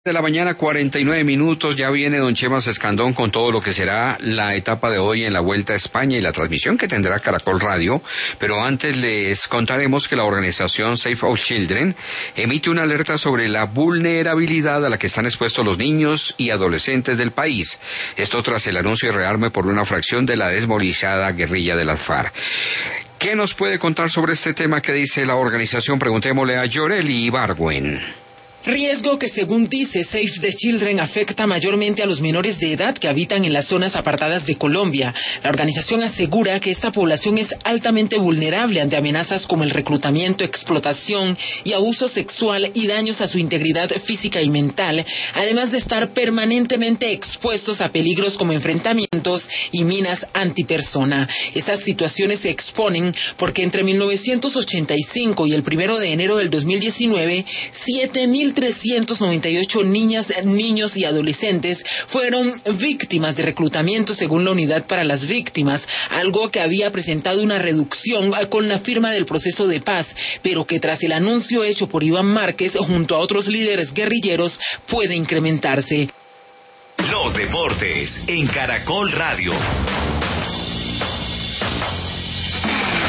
De la mañana, 49 minutos, ya viene don Chema Escandón con todo lo que será la etapa de hoy en la Vuelta a España y la transmisión que tendrá Caracol Radio, pero antes les contaremos que la organización Save Our Children emite una alerta sobre la vulnerabilidad a la que están expuestos los niños y adolescentes del país, esto tras el anuncio de rearme por una fracción de la desmovilizada guerrilla de las FARC. ¿Qué nos puede contar sobre este tema que dice la organización? Preguntémosle a Yoreli Ibargüen. Riesgo que, según dice Save the Children, afecta mayormente a los menores de edad que habitan en las zonas apartadas de Colombia. La organización asegura que esta población es altamente vulnerable ante amenazas como el reclutamiento, explotación y abuso sexual y daños a su integridad física y mental, además de estar permanentemente expuestos a peligros como enfrentamientos y minas antipersona. Estas situaciones se exponen porque entre 1985 y el 1 de enero del 2019, 7.398 niñas, niños y adolescentes fueron víctimas de reclutamiento según la Unidad para las Víctimas, algo que había presentado una reducción con la firma del proceso de paz, pero que tras el anuncio hecho por Iván Márquez junto a otros líderes guerrilleros puede incrementarse. Los deportes en Caracol Radio.